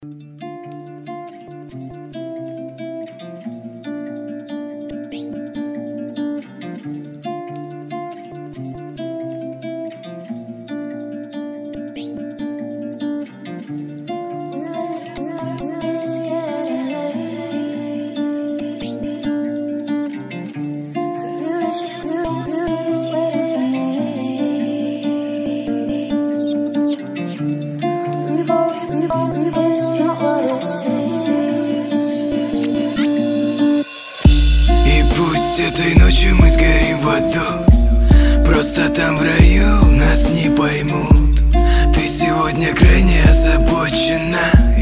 Пусть этой ночью мы сгорим в аду, просто там в раю нас не поймут. Ты сегодня крайне озабочена,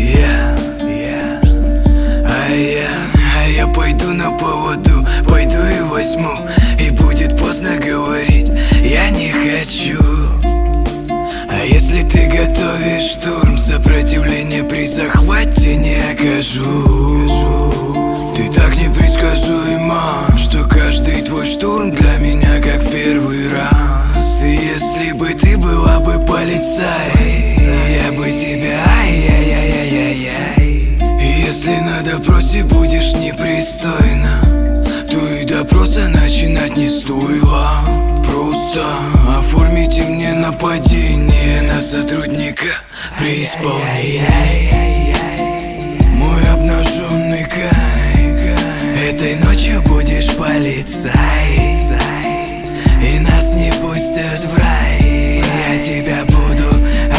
а я пойду на поводу, пойду и возьму. И будет поздно говорить, я не хочу. А если ты готовишь штурм, сопротивление при захвате не окажу. Ты так непредсказуема, что каждый твой штурм для меня как в первый раз. И если бы ты была бы полицай, я бы тебя ай-яй-яй-яй-яй. И если на допросе будешь непристойна, то и допроса начинать не стоило. Просто оформите мне нападение на сотрудника при исполнении. Мой обнаженный кайф, этой ночью будешь полицай, и нас не пустят в рай. Я тебя буду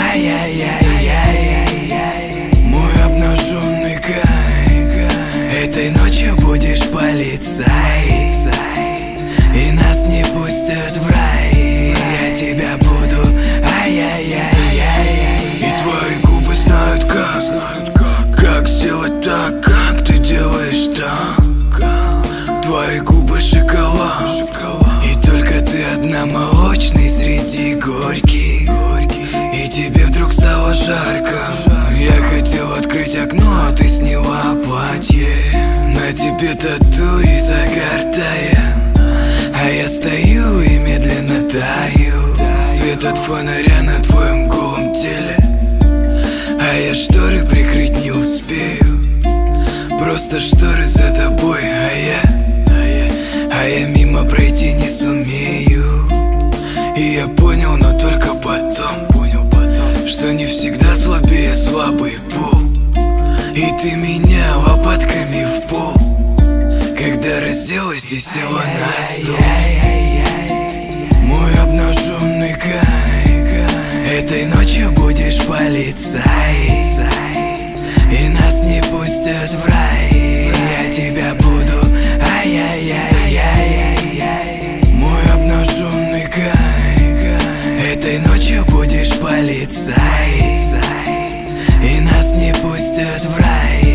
ай-яй-яй-яй. Мой обнаженный кайф, этой ночью будешь полицай, и нас не пустят в рай. Я тебя буду ай-яй-яй-яй. И твои губы знают как сделать так, как ты делаешь так. Твои губы шоколад, и только ты одна молочный среди горьких. И тебе вдруг стало жарко. Я хотел открыть окно, а ты сняла платье. На тебе тату и загар тая, а я стою и медленно таю. Свет от фонаря на твоем голом теле, а я шторы прикрыть не успею. Просто шторы за тобой, а я мимо пройти не сумею. И я понял, но только потом, что не всегда слабее слабый пол. И ты меня лопатками в пол, когда разделась и села на стол. Мой обнаженный кайф, этой ночью будешь полицай, и нас не пустят в рай. Я тебя буду ай-яй-яй-яй. Мой обнаженный кайф, этой ночью будешь полицай, и нас не пустят в рай.